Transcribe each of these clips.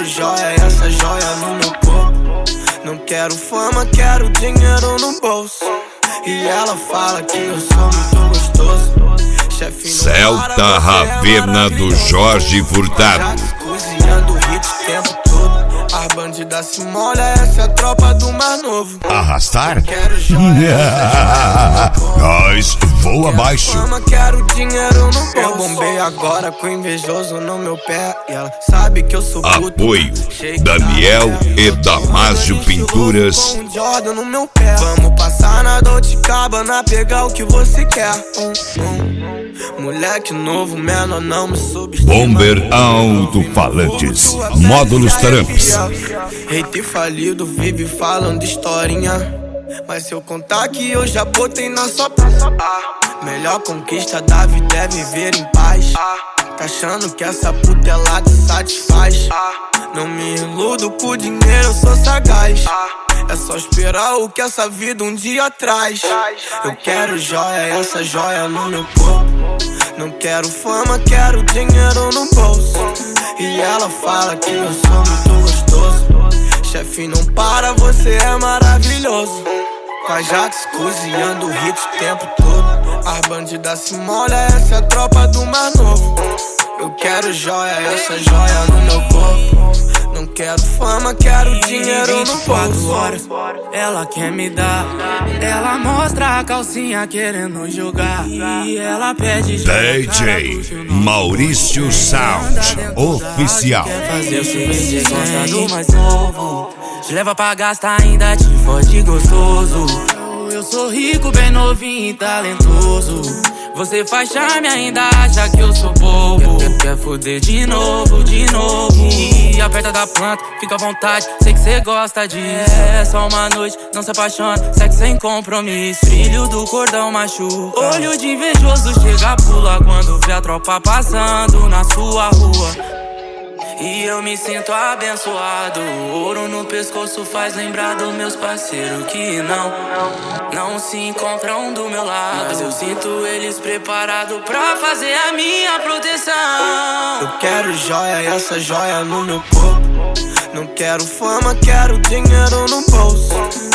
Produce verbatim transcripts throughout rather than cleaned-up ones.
joia, essa joia no meu corpo. Não quero fama, quero dinheiro no bolso. E ela fala que eu sou muito gostoso. Chefe, Celta Ravena do Jorge Furtado. Cozinhando hit o tempo todo. As bandidas se molha, essa é a tropa do Mar Novo. Arrastar? Quero joia, nós voa abaixo. Fama, quero dinheiro no bolso. Eu bombei agora com invejoso no meu pé. E ela sabe que eu sou puto. Apoio Daniel e Damásio Pinturas. Com um Jordan no meu pé. Vamos passar na Dolce Gabbana, pegar o que você quer. Hum, hum. Moleque novo, menor, não me subestima. Bomber Alto-Falantes, módulos Tramps. Hater falido, vive falando historinha. Mas se eu contar que eu já botei na sua praça, ah, melhor conquista da vida é viver em paz. Ah, tá achando que essa puta ela te satisfaz? Ah, não me iludo por dinheiro, eu sou sagaz. Ah, é só esperar o que essa vida um dia traz. Eu quero joia, essa joia no meu corpo. Não quero fama, quero dinheiro no bolso. E ela fala que eu sou muito gostoso. Chefe, não para, você é maravilhoso. Com a Jax cozinhando hit o tempo todo. As bandidas se molha, essa é a tropa do Mar Novo. Eu quero joia, essa joia no meu corpo. Não quero fama, quero dinheiro no bolso. Horas, ela quer me dar. Ela mostra a calcinha querendo jogar. E ela pede D J Maurício Sound Oficial. Quer fazer chover, gosta do mais novo. Te leva pra gastar, ainda te fode gostoso. Eu sou rico, bem novinho e talentoso. Você faz charme, ainda acha que eu sou bobo. Quer, quer foder de novo, de novo. E aperta da planta, fica à vontade, sei que cê gosta disso. É só uma noite, não se apaixona, sexo sem compromisso. Brilho do cordão machuca. Olho de invejoso chega, pula quando vê a tropa passando na sua rua. E eu me sinto abençoado. Ouro no pescoço faz lembrar dos meus parceiros que não, não se encontram do meu lado. Mas eu sinto eles preparados pra fazer a minha proteção. Eu quero joia, essa joia no meu corpo. Não quero fama, quero dinheiro no bolso.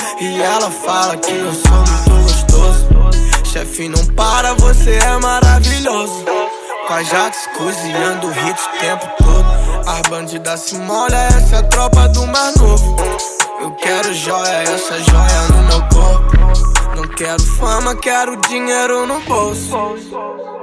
E ela fala que eu sou muito gostoso. Chefe, não para, você é maravilhoso. Com a Jax cozinhando hit o tempo todo. As bandidas se molha, essa é a tropa do Mar Novo. Eu quero joia, essa joia no meu corpo. Não quero fama, quero dinheiro no bolso.